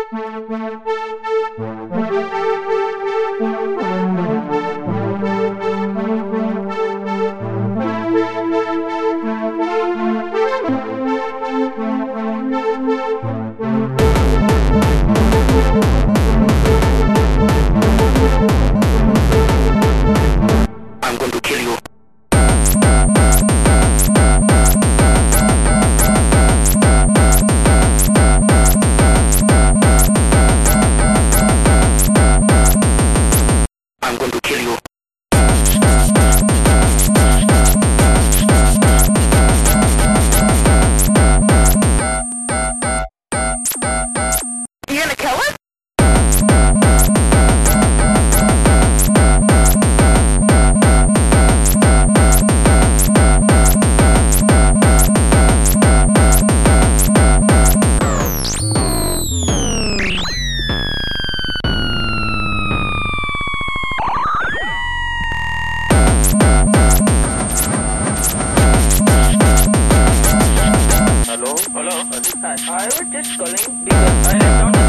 I'm going to kill you. I'm going to kill you. You gonna kill us? Hello? Hello? Hi. I was just calling because I have not